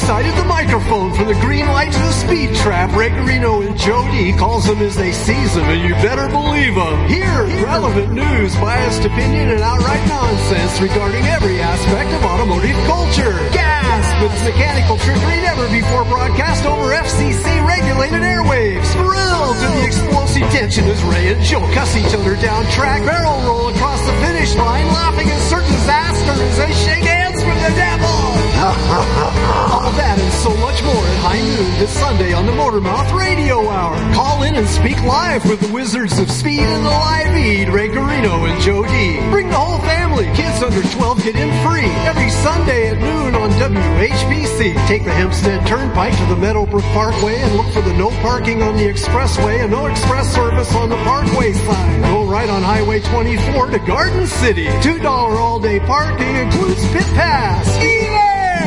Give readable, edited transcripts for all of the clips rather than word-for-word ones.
sighted the microphone from the green light to the speed trap. Ray Garino and Joe D calls them as they seize them, and you better believe them. Here, relevant news, biased opinion, and outright nonsense regarding every aspect of automotive culture. Gasp! It's mechanical trickery never before broadcast over FCC-regulated airwaves. Thrilled to the explosive tension as Ray and Joe cuss each other down track, barrel roll across the finish line, laughing at certain disaster as they shake hands with the devil. All that and so much more at high noon this Sunday on the Motormouth Radio Hour. Call in and speak live with the Wizards of Speed and the Live Feed, Ray Garino and Joe D. Bring the whole family. Kids under 12 get in free every Sunday at noon on WHPC. Take the Hempstead Turnpike to the Meadowbrook Parkway and look for the no parking on the expressway and no express service on the Parkway side. Go right on Highway 24 to Garden City. $2 all-day parking includes pit pass. There!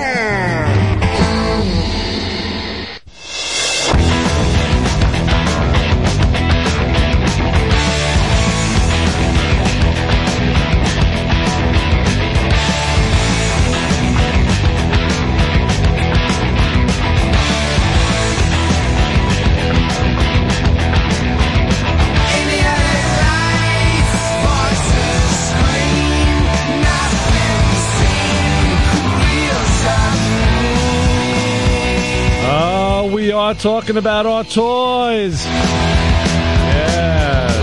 We are talking about our toys. Yeah.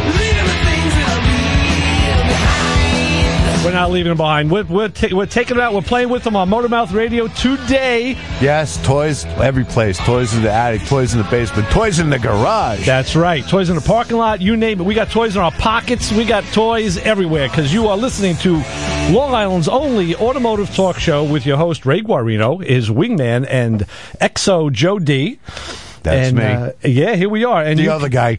We're not leaving them behind. We're taking them out. We're playing with them on Motormouth Radio today. Yes, toys every place. Toys in the attic, toys in the basement, toys in the garage. That's right. Toys in the parking lot, you name it. We got toys in our pockets. We got toys everywhere because you are listening to Long Island's only automotive talk show with your host, Ray Guarino, his wingman, and XO Joe D. That's me. Yeah, here we are. And the other guy.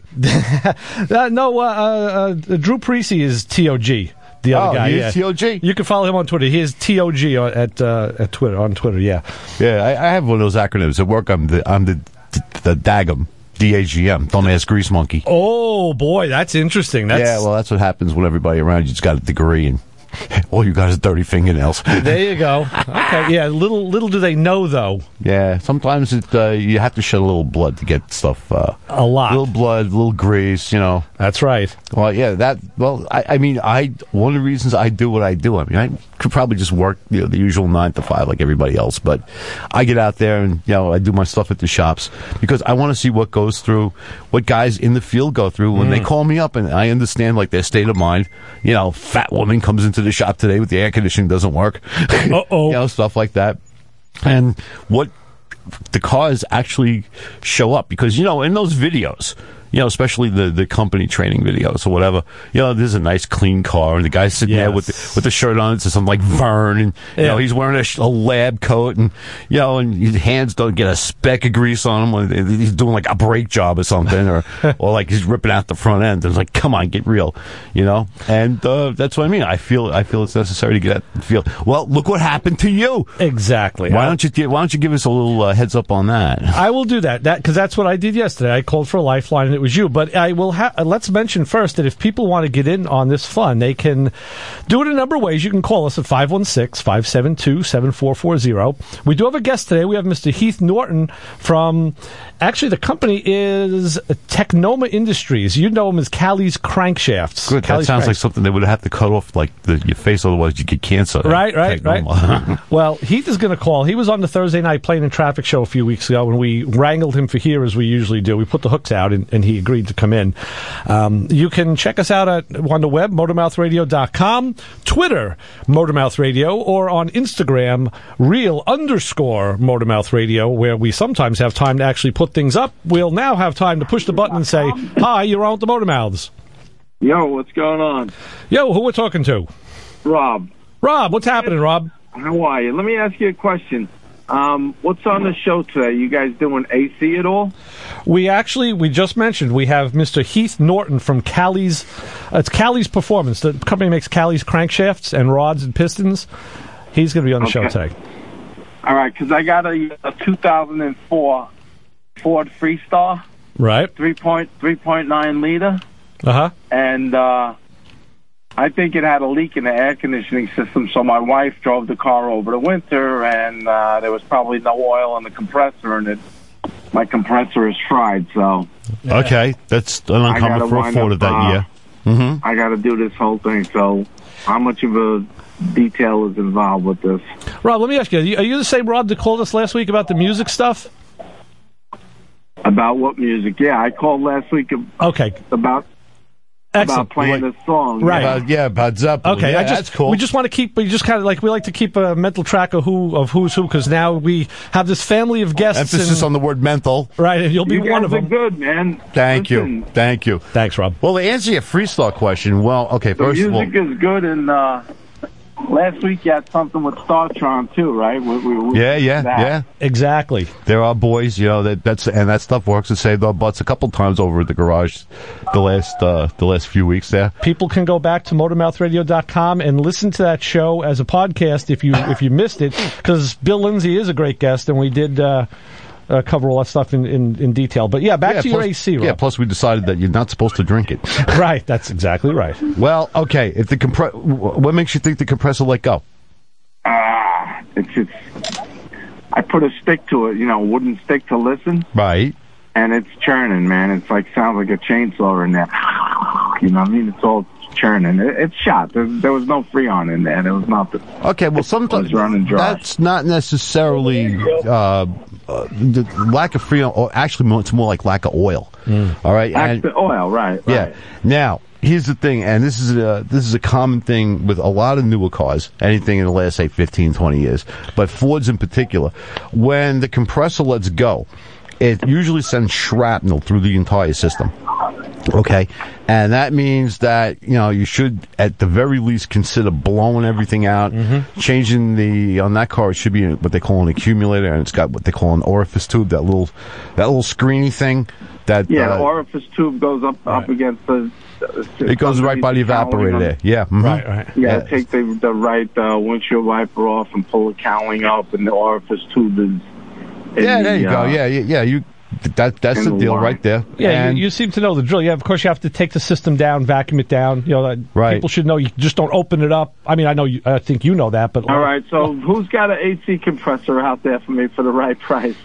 Drew Parisi is TOG. The other guy, he's TOG. You can follow him on Twitter. He is TOG at Twitter. On Twitter, yeah. Yeah, I have one of those acronyms at work. I'm the DAGM. DAGM. Don't ask Grease Monkey. Oh boy, that's interesting. Yeah, well, that's what happens when everybody around you's got a degree and all you got is dirty fingernails. There you go. Okay, yeah. Little do they know, though. Yeah, sometimes you have to shed a little blood to get stuff. A lot. A little blood, a little grease, you know. That's right. Well, yeah, I mean, one of the reasons I do what I do, I mean, I could probably just work the usual 9 to 5 like everybody else, but I get out there and, I do my stuff at the shops because I want to see what goes through, what guys in the field go through when they call me up, and I understand, like, their state of mind. Fat woman comes into the shop today with the air conditioning doesn't work. Uh-oh. Stuff like that. And what the cars actually show up because, in those videos, especially the company training videos or whatever, there's a nice clean car and the guy's sitting there with the shirt on. It's something like Vern, and he's wearing a lab coat, and and his hands don't get a speck of grease on him when he's doing like a brake job or something, or like he's ripping out the front end. It's like, come on, get real, And that's what I mean. I feel it's necessary to get that feel. Well, look what happened to you. Exactly. Why don't you give us a little heads up on that? I will do that because that's what I did yesterday. I called for a lifeline and it was you. But I will let's mention first that if people want to get in on this fun, they can do it a number of ways. You can call us at 516-572-7440. We do have a guest today. We have Mr. Heath Norton from, actually the company is Technoma Industries. You know him as Callie's Crankshafts. Good. That sounds like something they would have to cut off like your face, otherwise you get cancer. Right. Well, Heath is going to call. He was on the Thursday Night Plane and Traffic show a few weeks ago, and we wrangled him for here as we usually do. We put the hooks out, and he agreed to come in. You can check us out on the web, motormouthradio.com, Twitter, Motormouth Radio, or on Instagram, real_Motormouth Radio, where we sometimes have time to actually put things up. We'll now have time to push the button and say, hi, you're on with the Motormouths. Yo, what's going on? Yo, who we're talking to? Rob. Rob, what's happening, Rob? How are you? Let me ask you a question. What's on the show today? You guys doing AC at all? We just mentioned we have Mr. Heath Norton from Callie's. It's Callie's Performance. The company makes Callie's crankshafts and rods and pistons. He's going to be on the show today. All right, because I got a 2004 Ford Freestar. Right. 3.9 liter. Uh-huh. And I think it had a leak in the air conditioning system, so my wife drove the car over the winter, and there was probably no oil in the compressor, and my compressor is fried, so... Okay, that's an uncommon for a Ford of that year. Mm-hmm. I got to do this whole thing, so how much of a detail is involved with this? Rob, let me ask you, are you the same Rob that called us last week about the music stuff? About what music? Yeah, I called last week about playing this song. Right. About Zeppelin. Okay, yeah, that's cool. We just want to keep, we like to keep a mental track of who's who, because now we have this family of guests. Emphasis on the word mental. Right, and you'll be one of them. Good, man. Thank you. Thanks, Rob. Well, to answer your freestyle question, first of all... The music is good, and last week you had something with StarTron, too, right? Yeah. Exactly. There are boys, that stuff works and saved our butts a couple times over at the garage the last few weeks there. People can go back to motormouthradio.com and listen to that show as a podcast if you missed it, because Bill Lindsay is a great guest, and we did cover all that stuff in detail. But back to your AC, Rob. Yeah, plus we decided that you're not supposed to drink it. Right, that's exactly right. Well, okay, if what makes you think the compressor let go? It's just, I put a stick to it, wooden stick to listen. Right. And it's churning, man. It's sounds like a chainsaw in there. You know what I mean? It's all churning. It's shot. There was no Freon in there. There was nothing. Okay, well, sometimes that's not necessarily the lack of Freon, or actually it's more like lack of oil. All right? Oil, right. Yeah. Now, here's the thing, and this is a common thing with a lot of newer cars, anything in the last, say, 15, 20 years, but Fords in particular. When the compressor lets go, it usually sends shrapnel through the entire system. Okay? And that means that, you should, at the very least, consider blowing everything out, changing on that car, it should be what they call an accumulator, and it's got what they call an orifice tube, that little screeny thing. The orifice tube goes up against the... It goes right by the evaporator there. Yeah. Mm-hmm. Right. Yeah, take the right windshield wiper off and pull the cowling up, and the orifice tube is... there you go. Yeah. That's the deal right there. Yeah, you seem to know the drill. Yeah, of course you have to take the system down, vacuum it down. Right. People should know you just don't open it up. I mean, I think you know that, but all right. So who's got an AC compressor out there for me for the right price?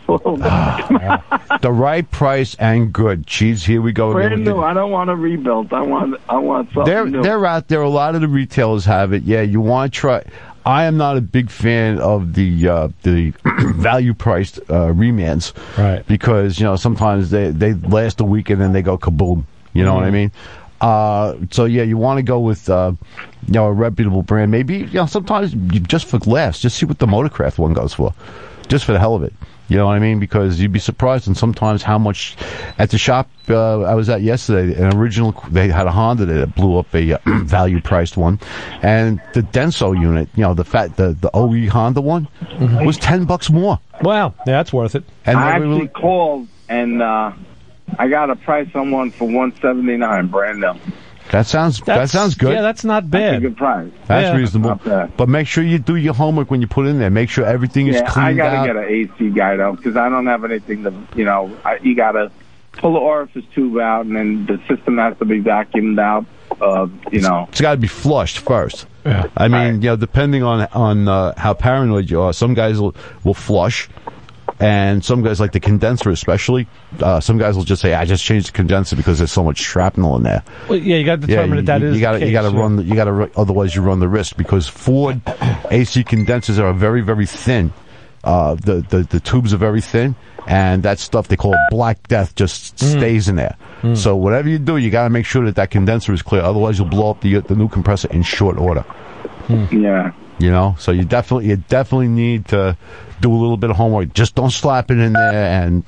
The right price and good. Jeez, here we go. Brand new. I don't want a rebuild. I want something new. They're out there. A lot of the retailers have it. Yeah, you want to try. I am not a big fan of the value-priced remands, right? Because sometimes they last a week and then they go kaboom. You know what I mean? So you want to go with a reputable brand. Maybe sometimes just for laughs, just see what the Motorcraft one goes for, just for the hell of it. You know what I mean? Because you'd be surprised, and sometimes how much. At the shop I was at yesterday, they had a Honda that blew up a value-priced one, and the Denso unit, the OE Honda one, was $10 more. Wow, yeah, that's worth it. And I actually called, and I got a price on one for $179, brand new. That sounds good. Yeah, that's not bad. That's a good price. That's reasonable. But make sure you do your homework when you put it in there. Make sure everything is cleaned out. I got to get an AC guy, though, because I don't have anything to, you got to pull the orifice tube out, and then the system has to be vacuumed out, It's got to be flushed first. Yeah. I mean, depending on how paranoid you are, some guys will flush. And some guys, like the condenser especially, some guys will just say, I just changed the condenser because there's so much shrapnel in there. Well, yeah, you got to determine that is you got to otherwise you run the risk, because Ford AC condensers are very, very thin. The tubes are very thin, and that stuff they call Black Death just stays in there. So whatever you do, you got to make sure that condenser is clear. Otherwise, you'll blow up the new compressor in short order. Yeah. So you definitely need to do a little bit of homework. Just don't slap it in there and,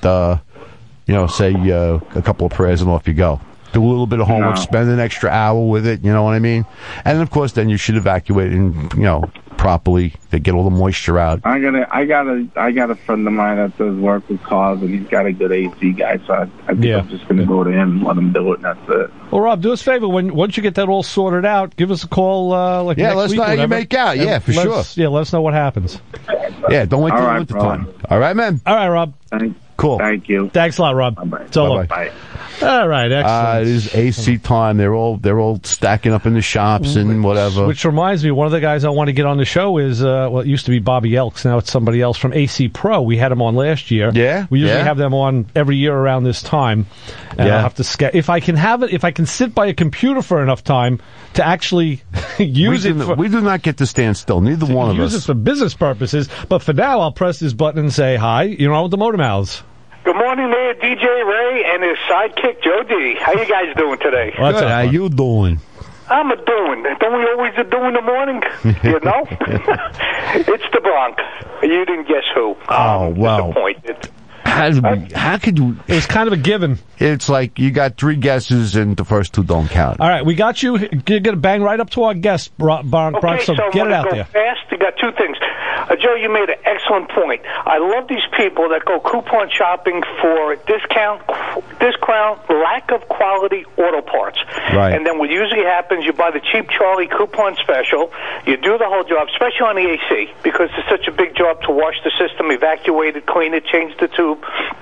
say a couple of prayers and off you go. Do a little bit of homework, spend an extra hour with it, you know what I mean? And of course, then you should evacuate it and, properly to get all the moisture out. I got a friend of mine that does work with cars, and he's got a good AC guy, so I think I'm just going to go to him and let him do it, and that's it. Well, Rob, do us a favor. Once you get that all sorted out, give us a call next week. Let us know how you make out. Yeah, for sure. Yeah, let us know what happens. Yeah, don't wait till winter time. All right, man. All right, Rob. Cool. Thank you. Thanks a lot, Rob. Bye-bye. So long. Bye. All right, excellent. It is AC time. They're all stacking up in the shops and whatever. Which reminds me, one of the guys I want to get on the show is, it used to be Bobby Elks. Now it's somebody else from AC Pro. We had him on last year. Yeah. We usually have them on every year around this time. And I'll have to if I can sit by a computer for enough time to actually use it. We do not get to stand still. Neither one of us. Use it for business purposes. But for now, I'll press this button and say hi. You're on with the Motor Mouths. Good morning there, DJ Ray and his sidekick, Joe D. How you guys doing today? Good. How you doing? I'm a doing. Don't we always do in the morning? You know? It's the Bronx. You didn't guess who. Oh, wow. Disappointed. How could you? It was kind of a given. It's like you got 3 guesses and the first 2 don't count. All right, we got you. You're going to bang right up to our guest, Bronx, so get it out there. Fast. You got 2 things. Joe, you made an excellent point. I love these people that go coupon shopping for discount, lack of quality auto parts. Right. And then what usually happens, you buy the cheap Charlie coupon special, you do the whole job, especially on the AC, because it's such a big job to wash the system, evacuate it, clean it, change the tube.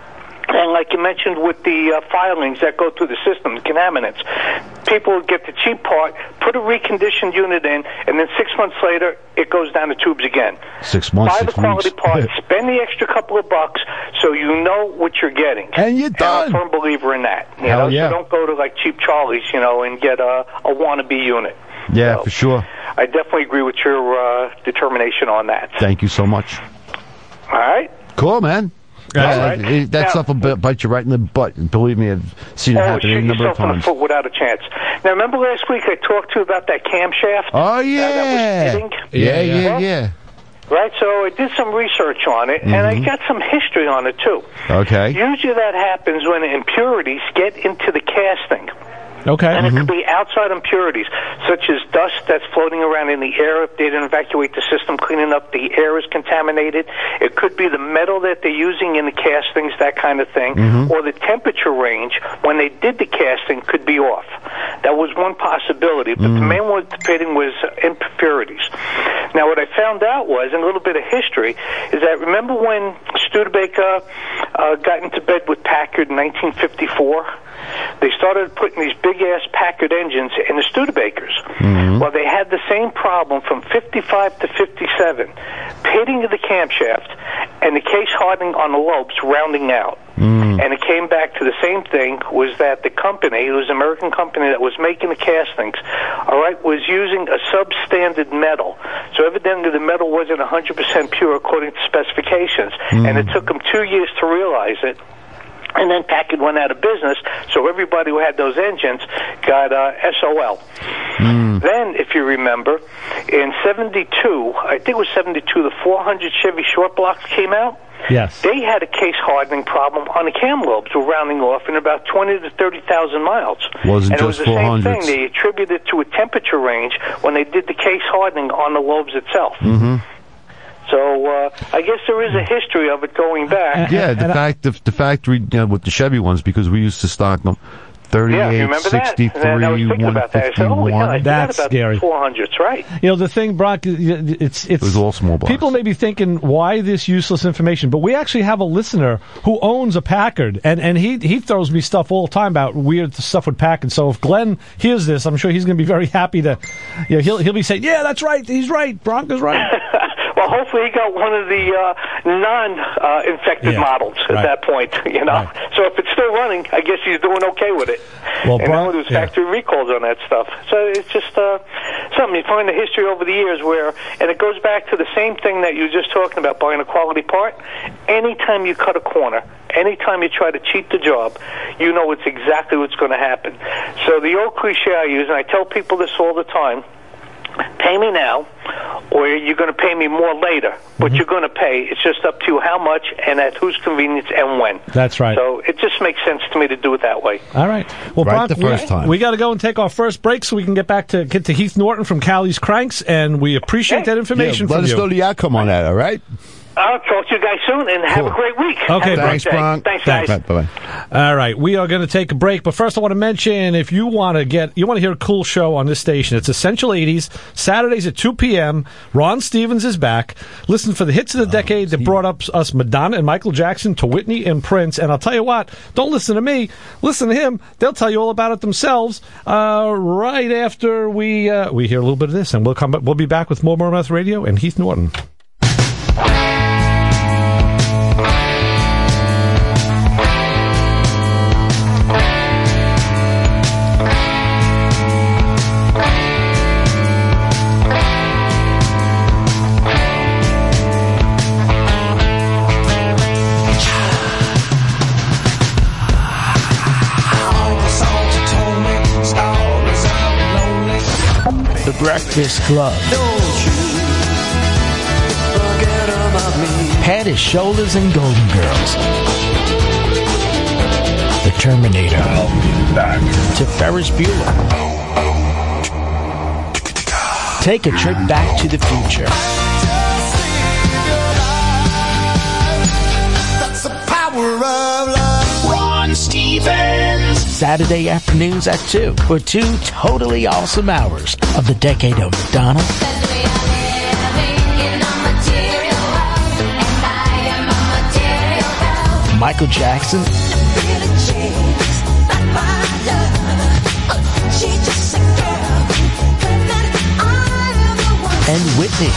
And like you mentioned with the filings that go through the system, the contaminants, people get the cheap part, put a reconditioned unit in, and then 6 months later, it goes down the tubes again. 6 months, Buy the quality part, spend the extra couple of bucks so you know what you're getting. And you're done. I'm a firm believer in that. You Hell know? yeah. So don't go to like cheap Charlie's, and get a wannabe unit. Yeah, so, for sure. I definitely agree with your determination on that. Thank you so much. All right. Cool, man. Right. That stuff will bite you right in the butt. Believe me, I've seen it happen a number of times. On the foot without a chance. Now, remember last week I talked to you about that camshaft? Oh, yeah. That was hitting? Yeah. Right, so I did some research on it, and I got some history on it, too. Okay. Usually that happens when impurities get into the casting. Okay. And it could be outside impurities, such as dust that's floating around in the air if they didn't evacuate the system, cleaning up the air is contaminated. It could be the metal that they're using in the castings, that kind of thing. Or the temperature range when they did the casting could be off. That was one possibility. But the main one pitting was impurities. Now, what I found out was, in a little bit of history, is that remember when Studebaker got into bed with Packard in 1954? They started putting these big-ass Packard engines in the Studebakers. Well, they had the same problem from 55 to 57, pitting of the camshaft and the case hardening on the lobes rounding out. And it came back to the same thing, was that the company, it was an American company that was making the castings, was using a substandard metal. So evidently the metal wasn't 100% pure according to specifications. And it took them 2 years to realize it. And then Packard went out of business, so everybody who had those engines got SOL. Then, if you remember, in 72, I think it was 72, the 400 Chevy short blocks came out. Yes. They had a case hardening problem on the cam lobes, were rounding off in about 20 to 30,000 miles. Wasn't and it was just the same 400s. thing. They attributed it to a temperature range when they did the case hardening on the lobes itself. So I guess there is a history of it going back. Yeah, the factory with the Chevy ones, because we used to stock them 38, 63, 151. That's scary. 400s, right? The thing, Brock, it was all small blocks. People may be thinking, why this useless information? But we actually have a listener who owns a Packard, and he throws me stuff all the time about weird stuff with Packard. So if Glenn hears this, I'm sure he's going to be very happy to, he'll be saying, yeah, that's right, he's right, Bronk is right. Well, hopefully he got one of the non-infected models at that point, Right. So if it's still running, I guess he's doing okay with it. Well, and now there's factory recalls on that stuff. So it's just something. You find the history over the years where, and it goes back to the same thing that you were just talking about, buying a quality part. Anytime you cut a corner, anytime you try to cheat the job, you know it's exactly what's going to happen. So the old cliche I use, and I tell people this all the time, pay me now, or you're going to pay me more later, but you're going to pay. It's just up to you how much and at whose convenience and when. That's right. So it just makes sense to me to do it that way. All right. Well, right Bronk, the first time. We got to go and take our first break so we can get to Heath Norton from Callie's Cranks, and we appreciate that information from let you. us know the outcome on that, all right? I'll talk to you guys soon, and have a great week. Okay, thanks, Bronk. Thanks, guys. Bye-bye. All right, we are going to take a break, but first I want to mention, if you want to hear a cool show on this station, it's Essential 80s, Saturdays at 2 p.m. Ron Stevens is back. Listen for the hits of the decade that brought up us Madonna and Michael Jackson to Whitney and Prince, and I'll tell you what, don't listen to me, listen to him. They'll tell you all about it themselves right after we hear a little bit of this, and we'll be back with more Mouth Radio and Heath Norton. The Breakfast Club. Head is Shoulders and Golden Girls. The Terminator. To Ferris Bueller. Take a trip back to the future. That's the power of love. Ron Stevens. Saturday afternoons at 2 for 2 totally awesome hours of the decade of Madonna, Michael Jackson, and Whitney.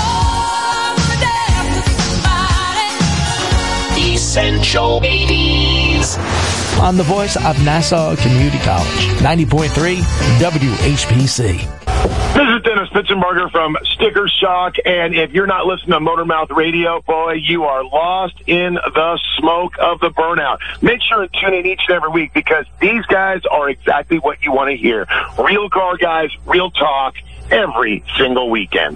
Essential 80s. On the voice of Nassau Community College, 90.3 WHPC. This is Dennis Pitzenberger from Sticker Shock, and if you're not listening to Motormouth Radio, boy, you are lost in the smoke of the burnout. Make sure and tune in each and every week, because these guys are exactly what you want to hear. Real car guys, real talk, every single weekend.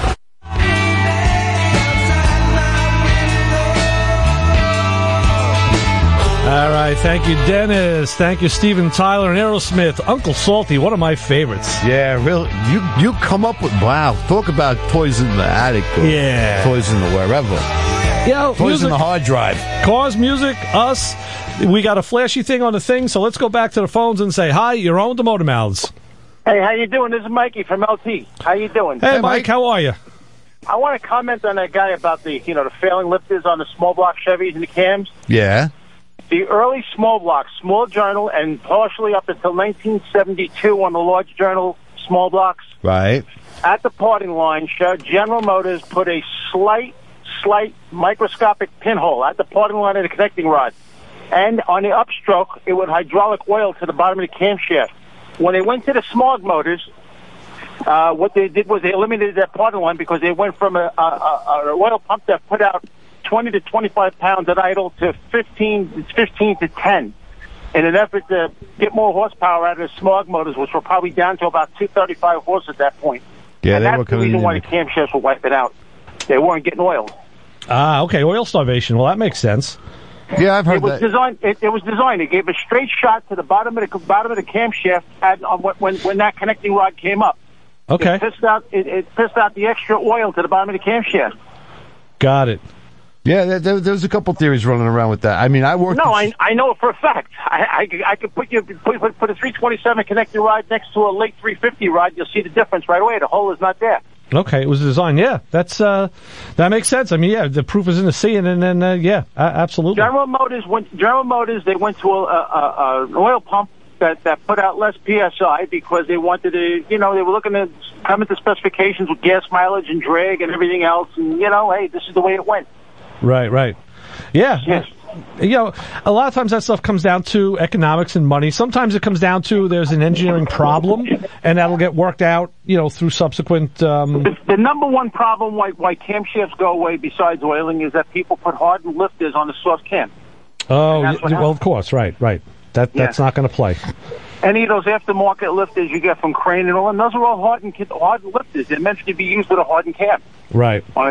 All right, thank you, Dennis. Thank you, Steven Tyler and Aerosmith. Uncle Salty, one of my favorites. Yeah, really. You come up with, wow, talk about toys in the attic. Yeah. Toys in the wherever. Toys in the hard drive. Cars, music, us. We got a flashy thing on the thing, so let's go back to the phones and say, hi, you're on the Motor Mouths. Hey, how you doing? This is Mikey from LT. How you doing? Hey, Mike, how are you? I want to comment on that guy about the failing lifters on the small block Chevys and the Cams. Yeah. The early small blocks, Small Journal, and partially up until 1972 on the large Journal small blocks. Right. At the parting line, General Motors put a slight microscopic pinhole at the parting line of the connecting rod. And on the upstroke, it would hydraulic oil to the bottom of the camshaft. When they went to the Smog Motors, what they did was they eliminated that parting line because they went from an oil pump that put out 20 to 25 pounds at idle to 15 to 10 in an effort to get more horsepower out of the Smog Motors, which were probably down to about 235 horse at that point. Yeah, and they that's were the reason why the camshafts were wiping out. They weren't getting oiled. Ah, okay, oil starvation. Well, that makes sense. Yeah, I've heard that. It was designed. It gave a straight shot to the bottom of the camshaft when that connecting rod came up. Okay. It pissed out the extra oil to the bottom of the camshaft. Got it. Yeah, there's a couple theories running around with that. I mean, I worked... No, I know it for a fact. I could put a 327 connecting rod next to a late 350 rod. You'll see the difference right away. The hole is not there. Okay, it was designed. Yeah, that makes sense. I mean, yeah, the proof is in the seeing, and then absolutely. General Motors, they went to an oil pump that put out less PSI because they wanted to, they were looking to come into specifications with gas mileage and drag and everything else, and hey, this is the way it went. Right. Yeah. Yes. A lot of times that stuff comes down to economics and money. Sometimes it comes down to there's an engineering problem, and that'll get worked out, through subsequent... The number one problem why camshafts go away besides oiling is that people put hardened lifters on the soft cam. Oh, well, of course, right. That's not going to play. Any of those aftermarket lifters you get from Crane and all, and those are all hardened lifters. They're meant to be used with a hardened cam. Right. Or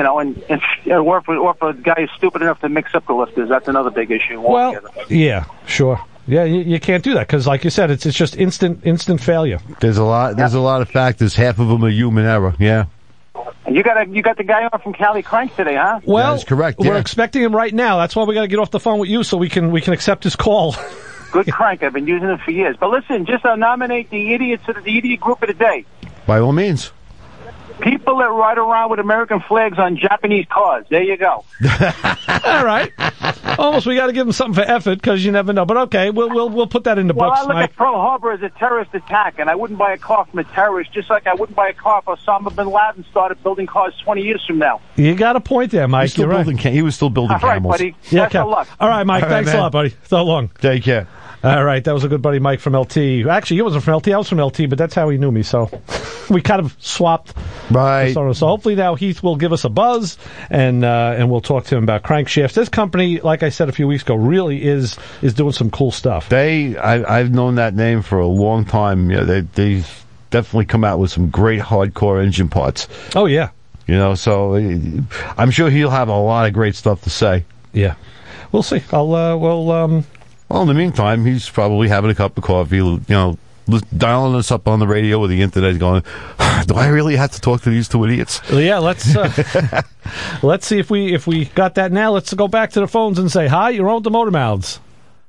if a guy is stupid enough to mix up the lifters, that's another big issue. Well, yeah, sure. Yeah, you can't do that because, like you said, it's just instant failure. There's a lot of factors. Half of them are human error. Yeah. And you got the guy on from Cali Crank today, huh? Well, that is correct. We're Yeah. expecting him right now. That's why we got to get off the phone with you so we can accept his call. Good crank. I've been using it for years. But listen, just nominate the idiots of the idiot group of the day. By all means. People that ride around with American flags on Japanese cars. There you go. All right. Almost, we got to give him something for effort because you never know. But okay, we'll put that in the Well, books, I look Mike. at Pearl Harbor as a terrorist attack, and I wouldn't buy a car from a terrorist, just like I wouldn't buy a car if Osama bin Laden started building cars 20 years from now. You got a point there, Mike. He was still building All right, camels. buddy. Yeah, Best of luck. All right, Mike. All right, Thanks man. a lot, buddy. So long. Take care. All right, that was a good buddy, Mike from LT. Actually, he wasn't from LT. I was from LT, but that's how he knew me. So we kind of swapped. Right. So hopefully now Heath will give us a buzz, and we'll talk to him about crankshafts. This company, like I said a few weeks ago, really is doing some cool stuff. I've known that name for a long time. Yeah, they definitely come out with some great hardcore engine parts. Oh yeah. So I'm sure he'll have a lot of great stuff to say. Yeah. We'll see. Well, in the meantime, he's probably having a cup of coffee, dialing us up on the radio with the internet going, do I really have to talk to these two idiots? Well, yeah, let's see if we got that now. Let's go back to the phones and say, hi, you're on with the Motor Mouths.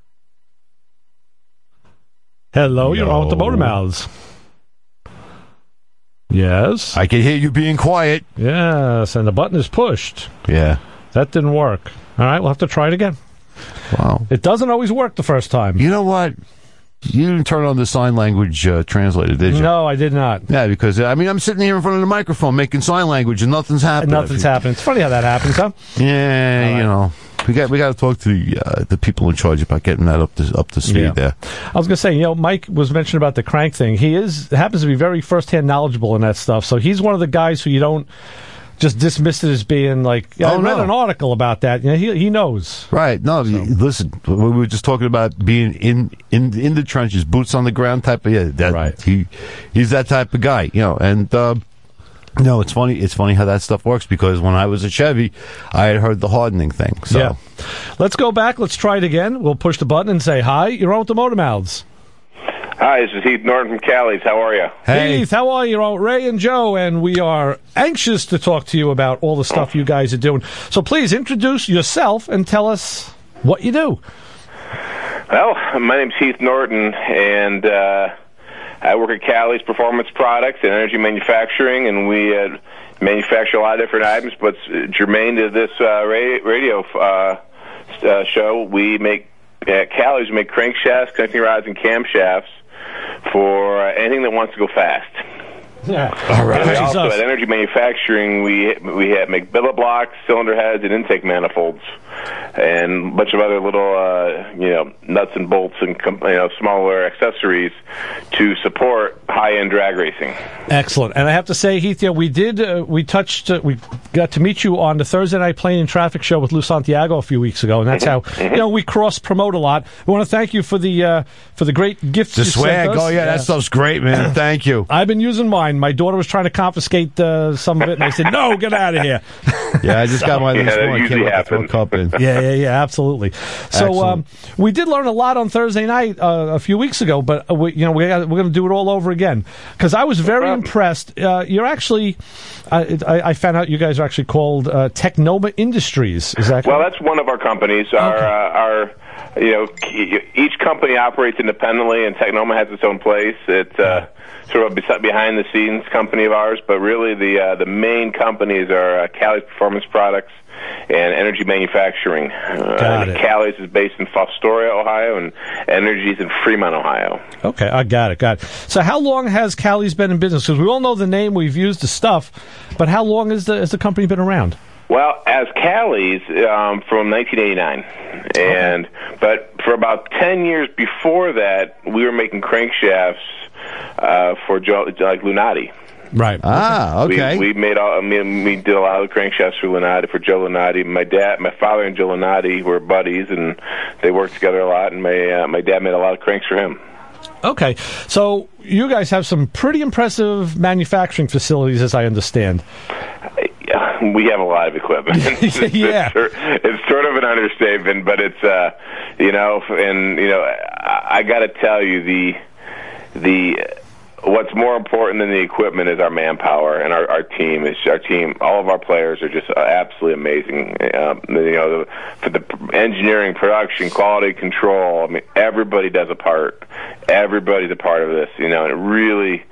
Hello, you're on with the Motor Mouths. Yes. I can hear you being quiet. Yes, and the button is pushed. Yeah. That didn't work. All right, we'll have to try it again. Wow. It doesn't always work the first time. You know what? You didn't turn on the sign language translator, did you? No, I did not. Yeah, because, I'm sitting here in front of the microphone making sign language and nothing's happening. Nothing's happening. It's funny how that happens, huh? Yeah, right. We got to talk to the people in charge about getting that up to speed there. I was going to say, Mike was mentioning about the crank thing. He happens to be very firsthand knowledgeable in that stuff. So he's one of the guys who you don't just dismiss it as being like, I read an article about that. He knows. Right. No, listen, we were just talking about being in the trenches, boots on the ground type of, right. He's that type of guy, and, it's funny. It's funny how that stuff works because when I was at Chevy, I had heard the hardening thing. So yeah. Let's go back. Let's try it again. We'll push the button and say, hi, you're on with the Motor Mouths. Hi, this is Heath Norton from Cali's. How are you? Hey. Heath, how are you? Ray and Joe, and we are anxious to talk to you about all the stuff you guys are doing. So please introduce yourself and tell us what you do. Well, my name's Heath Norton, and I work at Cali's Performance Products and Energy Manufacturing, and we manufacture a lot of different items, but germane to this radio show, we make at Cali's, we make crankshafts, connecting rods, and camshafts for anything that wants to go fast. Yeah. All right. And also at Energy Manufacturing, we make billet blocks, cylinder heads, and intake manifolds, and a bunch of other little nuts and bolts and smaller accessories to support high-end drag racing. Excellent. And I have to say, Heath, we got to meet you on the Thursday Night Plane and Traffic show with Lou Santiago a few weeks ago, and that's how we cross promote a lot. We want to thank you for the great gifts. The you swag. sent us. Oh yeah, that stuff's great, man. Thank you. I've been using mine. My daughter was trying to confiscate some of it, and I said, "No, get out of here." Yeah, I just got mine this morning. Can't wait to throw a cup in. Yeah, absolutely. So we did learn a lot on Thursday night a few weeks ago, but we're going to do it all over again because I was very impressed. You're actually, I found out you guys are actually called Technoma Industries. Is that correct? Well, that's one of our companies. Okay. Each company operates independently, and Technoma has its own place. It's sort of a behind-the-scenes company of ours, but really the main companies are Cali's Performance Products and Energy Manufacturing. Cali's is based in Fostoria, Ohio, and Energy's in Fremont, Ohio. Okay, I got it. So how long has Cali's been in business? Because we all know the name, we've used the stuff, but how long has the company been around? Well, as Cali's from 1989, but for about 10 years before that, we were making crankshafts for like Lunati. Right. Ah, okay. We did a lot of crankshafts for Joe Lunati. My father and Joe Lunati were buddies, and they worked together a lot. And my dad made a lot of cranks for him. Okay, so you guys have some pretty impressive manufacturing facilities, as I understand. We have a lot of equipment. Yeah, it's sort of an understatement, but it's I got to tell you the what's more important than the equipment is our manpower and our team. All of our players are just absolutely amazing. For the engineering, production, quality control, I mean, everybody does a part. Everybody's a part of this, and it really,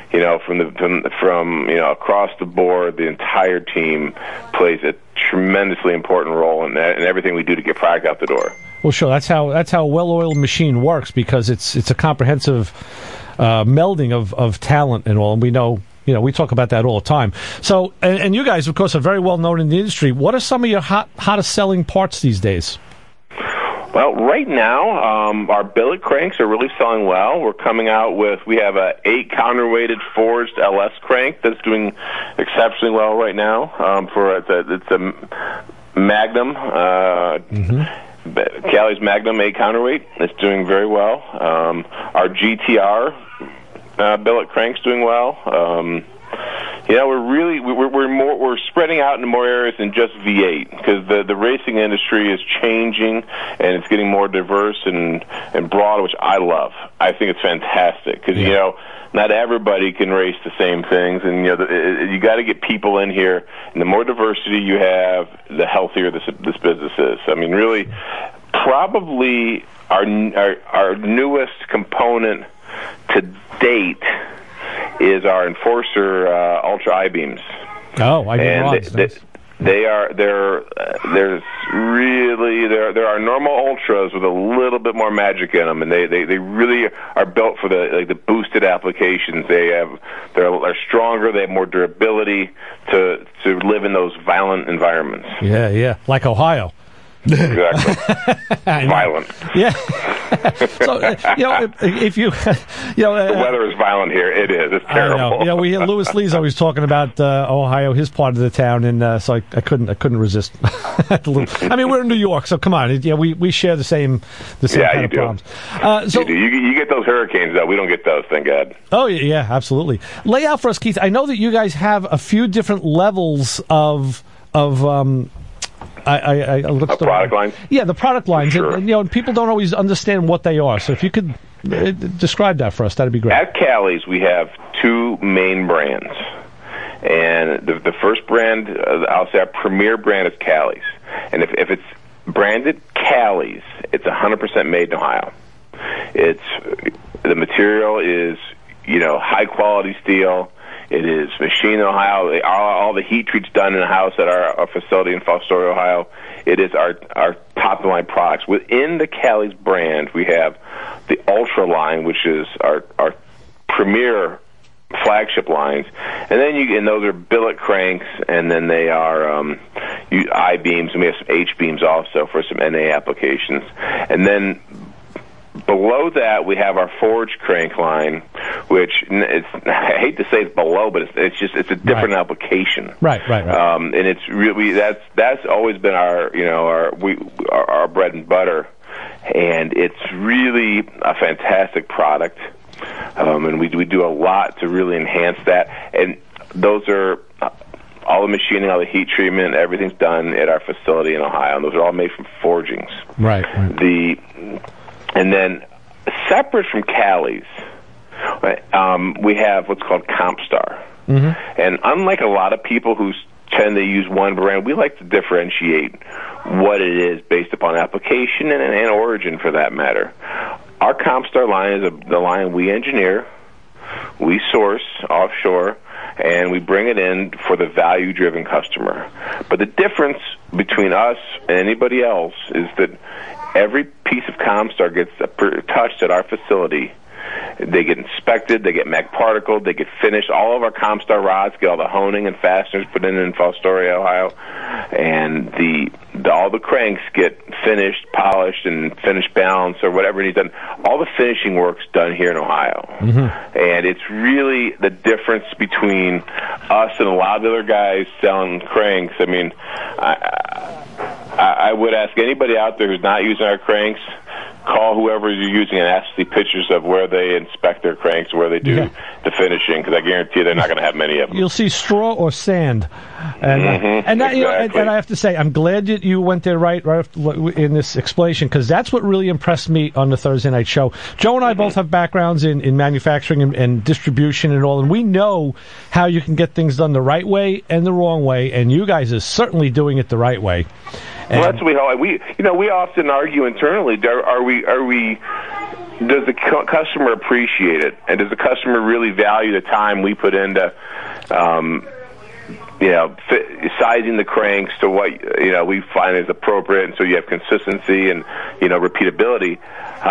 from across the board, the entire team plays a tremendously important role in everything we do to get product out the door. Well, sure. That's how a well-oiled machine works, because it's a comprehensive melding of talent and all. And we know, we talk about that all the time. So, and you guys, of course, are very well known in the industry. What are some of your hottest selling parts these days? Well, right now, our billet cranks are really selling well. We're coming out we have a 8 counterweighted forged LS crank that's doing exceptionally well right now. It's a Magnum, Cali's Magnum 8 counterweight. It's doing very well. Our GTR billet crank's doing well. We're spreading out into more areas than just V8, because the racing industry is changing and it's getting more diverse and broad, which I love. I think it's fantastic, because not everybody can race the same things, and you got to get people in here. And the more diversity you have, the healthier this business is. I mean, really, probably our newest component to date is our Enforcer Ultra I-beams. Oh, I-beam rods. There are normal Ultras with a little bit more magic in them, and they really are built for the boosted applications. They're stronger, they have more durability to live in those violent environments. Yeah, like Ohio. Exactly. Violent. Yeah. So, if you, the weather is violent here. It is. It's terrible. I know. We Lewis Lee's always talking about Ohio, his part of the town, and so I couldn't resist. I mean, we're in New York, so come on. We share the same kind of problems. You do. You get those hurricanes, though. We don't get those, thank God. Oh yeah, absolutely. Lay out for us, Keith. I know that you guys have a few different levels of product lines? Yeah, the product lines. Sure. And people don't always understand what they are. So if you could describe that for us, that'd be great. At Cali's, we have 2 main brands. And the first brand, I'll say our premier brand, is Cali's. And if it's branded Cali's, it's 100% made in Ohio. The material is, high quality steel. It is machined in Ohio. All the heat treat's done in the house at our facility in Fostoria, Ohio. It is our top-of-the-line products. Within the Cali's brand, we have the Ultra line, which is our premier flagship lines. And then those are billet cranks, and then they are I-beams, and we have some H-beams also for some NA applications. And then below that, we have our forged crank line, which I hate to say it's below, but it's a different application. Right. And it's really that's always been our bread and butter, and it's really a fantastic product. And we do a lot to really enhance that. And those are all the machining, all the heat treatment, everything's done at our facility in Ohio, and those are all made from forgings. Right. And then, separate from Cali's, we have what's called CompStar. Mm-hmm. And unlike a lot of people who tend to use one brand, we like to differentiate what it is based upon application and origin, for that matter. Our CompStar line is the line we engineer, we source offshore, and we bring it in for the value-driven customer. But the difference between us and anybody else is that every piece of CompStar gets touched at our facility. They get inspected, they get mag particled, they get finished. All of our CompStar rods get all the honing and fasteners put in Fostoria, Ohio, and all the cranks get finished, polished, and finished balance or whatever needs done. All the finishing work's done here in Ohio. Mm-hmm. And it's really the difference between us and a lot of the other guys selling cranks. I mean, I would ask anybody out there who's not using our cranks, call whoever you're using and ask the pictures of where they inspect their cranks, where they do the finishing, because I guarantee they're not going to have many of them. You'll see straw or sand, and that, exactly. and I have to say, I'm glad that you went there right in this explanation, because that's what really impressed me on the Thursday night show. Joe and I both have backgrounds in manufacturing and distribution and all, and we know how you can get things done the right way and the wrong way, and you guys are certainly doing it the right way. Well, that's what we often argue internally. Are we? Does the customer appreciate it, and does the customer really value the time we put into, sizing the cranks to what we find is appropriate, and so you have consistency and repeatability.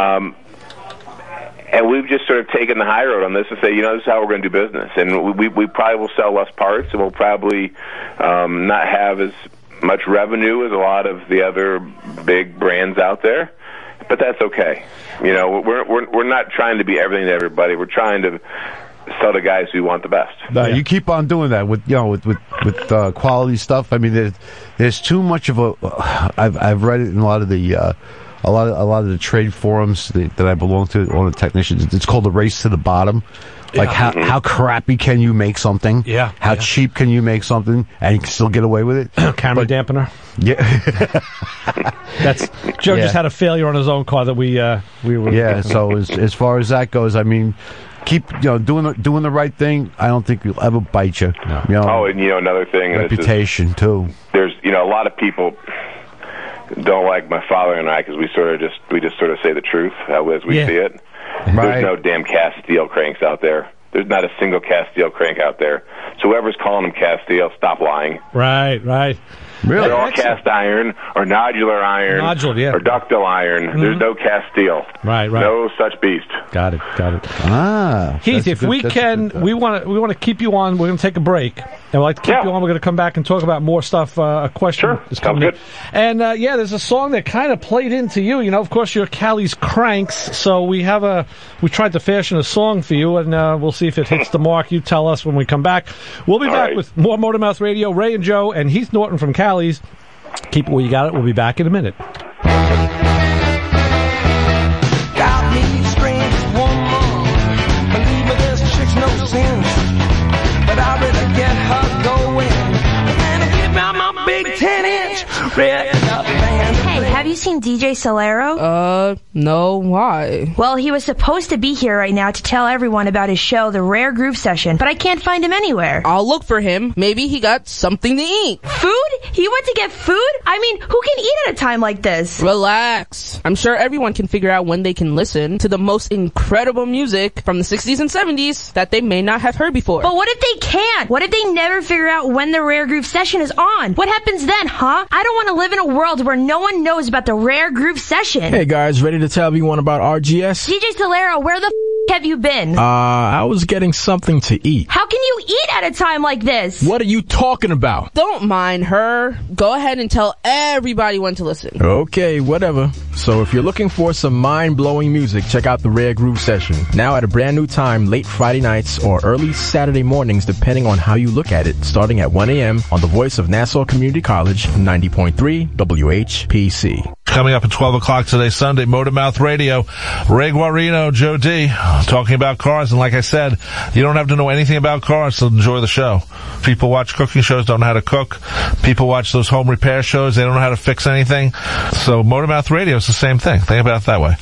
And we've just sort of taken the high road on this and say, this is how we're going to do business, and we probably will sell less parts, and we'll probably not have as much revenue as a lot of the other big brands out there, but that's okay. We're not trying to be everything to everybody. We're trying to sell to guys who want the best. You keep on doing that with quality stuff. I mean, there's too much of a. I've read it in a lot of the a lot of the trade forums that I belong to. All the technicians. It's called the race to the bottom. Like how crappy can you make something? Yeah. How cheap can you make something and you can still get away with it? Camera dampener. Yeah. That's Joe just had a failure on his own car that we were. Yeah. So as far as that goes, I mean, keep doing the right thing. I don't think it'll ever bite you. No. And another thing, reputation too. There's a lot of people don't like my father and I because we just sort of say the truth as we see it. Right. There's no damn cast steel cranks out there. There's not a single cast steel crank out there. So whoever's calling them cast steel, stop lying. Right. Really? They're all cast iron or nodular iron or ductile iron. Mm-hmm. There's no cast steel. Right. No such beast. Got it. Heath, if we can, we want to keep you on. We're going to take a break, and we'd like to keep you on. We're going to come back and talk about more stuff. A question is coming in. And there's a song that kind of played into you. Of course, you're Callie's Cranks, so we tried to fashion a song for you, and we'll see if it hits the mark. You tell us when we come back. We'll be back with more Motormouth Radio. Ray and Joe and Heath Norton from Callie's. Keep it where you got it. We'll be back in a minute. Got me screaming one more. Believe me, this chick's no sense, but I really get her going. And I give out my big 10-inch red band. Hey, have you seen DJ Solero? No, why? Well, he was supposed to be here right now to tell everyone about his show, The Rare Groove Session, but I can't find him anywhere. I'll look for him. Maybe he got something to eat. Food? He went to get food? I mean, who can eat at a time like this? Relax. I'm sure everyone can figure out when they can listen to the most incredible music from the 60s and 70s that they may not have heard before. But what if they can't? What if they never figure out when the Rare Groove Session is on? What happens then, huh? I don't want to live in a world where no one knows about the Rare Groove Session. Hey guys, ready to tell everyone about RGS? DJ Solero, where the have you been? I was getting something to eat. How can you eat at a time like this? What are you talking about? Don't mind her. Go ahead and tell everybody when to listen. Okay, whatever. So if you're looking for some mind-blowing music, check out the Rare Groove Session. Now at a brand new time, late Friday nights or early Saturday mornings, depending on how you look at it, starting at 1 a.m. on the voice of Nassau Community College, 90.3 WHPC. Coming up at 12 o'clock today, Sunday, Motormouth Radio. Ray Guarino, Joe D, talking about cars. And like I said, you don't have to know anything about cars to enjoy the show. People watch cooking shows, don't know how to cook. People watch those home repair shows, they don't know how to fix anything. So Motormouth Radio is the same thing. Think about it that way.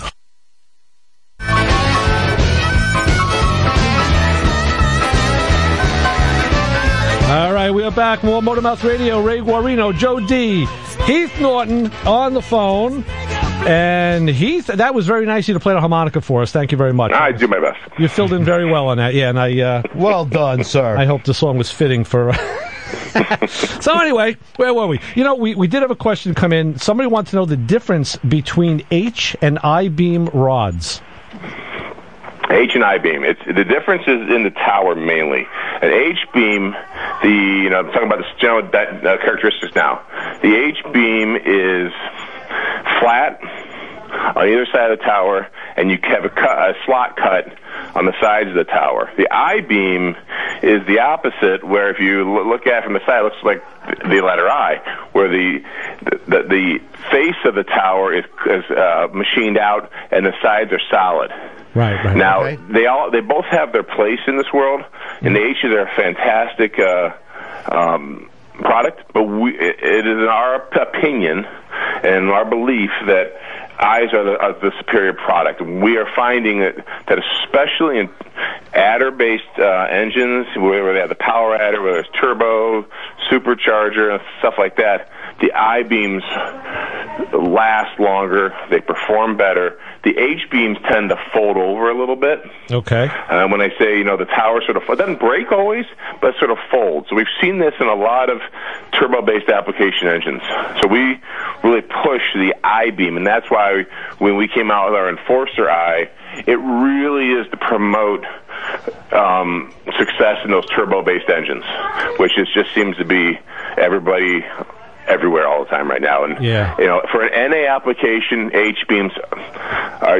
All right, we are back. More Motormouth Radio. Ray Guarino, Joe D, Heath Norton on the phone. And Heath, that was very nice of you to play the harmonica for us. Thank you very much. I do my best. You filled in very well on that. Yeah, and I... well done, sir. I hope the song was fitting for... So anyway, where were we? We did have a question come in. Somebody wants to know the difference between H and I-beam rods. H and I-beam. The difference is in the tower mainly. An H-beam, I'm talking about the characteristics now. The H-beam is flat on either side of the tower, and you have a slot cut on the sides of the tower. The I-beam is the opposite, where if you look at it from the side, it looks like the letter I, where the face of the tower is machined out and the sides are solid. Right. Now, they both have their place in this world, and the H's are a fantastic product, but it is in our opinion and our belief that I's are the superior product. We are finding that especially in adder-based engines, where they have the power adder, whether it's turbo, supercharger, and stuff like that, the I-beams last longer, they perform better. The H-beams tend to fold over a little bit. Okay. When I say, the tower sort of, it doesn't break always, but it sort of folds. So we've seen this in a lot of turbo-based application engines. So we really push the I-beam, and that's why when we came out with our Enforcer I, it really is to promote success in those turbo-based engines, which just seems to be everybody everywhere all the time right now. And for an NA application, H-beams are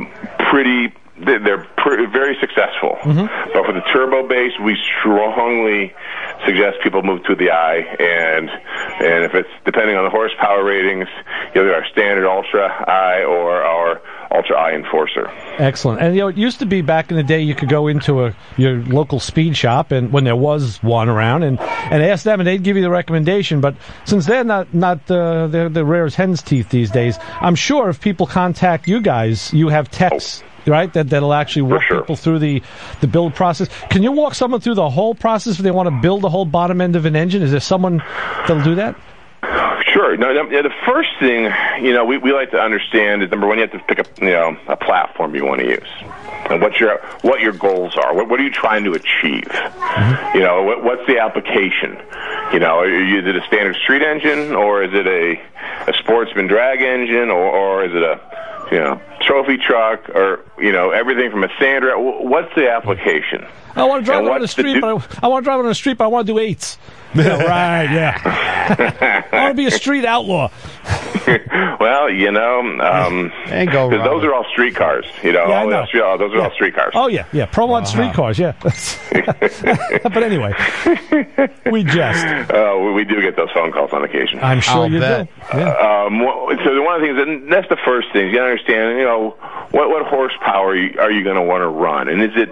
very successful. But for the turbo base, we strongly suggest people move to the I, and if it's depending on the horsepower ratings, either our standard Ultra I or our Ultra I Enforcer. Excellent. And it used to be back in the day you could go into your local speed shop, and when there was one around, and ask them, and they'd give you the recommendation. But since they're not they're rare as hen's teeth these days, I'm sure if people contact you guys, you have techs. Right, that'll actually walk people through the build process. Can you walk someone through the whole process if they want to build the whole bottom end of an engine? Is there someone that'll do that? Sure. No, the first thing we like to understand is, number one, you have to pick up a platform you want to use, and what your goals are. What are you trying to achieve? What's the application? Is it a standard street engine, or is it a sportsman drag engine, or is it a trophy truck, or everything from a sander? What's the application? I want to drive on the street, but I want to do eights. Right? Yeah. I want to be a street outlaw. Well, ain't go wrong. Those are all street cars. Those are all street cars. Oh yeah. Pro-Mod street cars. Yeah. But anyway, we jest. We do get those phone calls on occasion. I'm sure you do. Yeah. So one of the things, and that's the first thing, you gotta understand. What horsepower are you going to want to run, and is it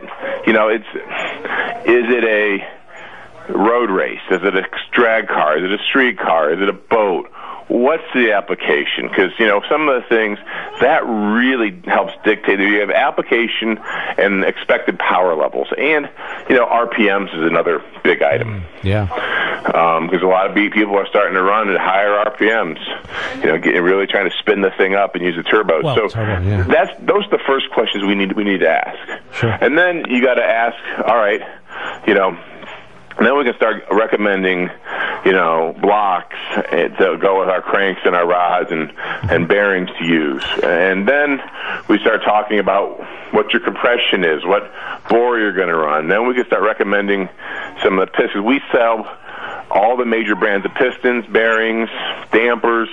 a road race? Is it a drag car? Is it a street car? Is it a boat? What's the application? Because, some of the things, that really helps dictate. You have application and expected power levels. And, RPMs is another big item. Because a lot of people are starting to run at higher RPMs, really trying to spin the thing up and use the turbo. Those are the first questions we need to ask. Sure. And then you got to ask, all right, and then we can start recommending, blocks to go with our cranks and our rods and bearings to use. And then we start talking about what your compression is, what bore you're going to run. Then we can start recommending some of the pistons. We sell all the major brands of pistons, bearings, dampers,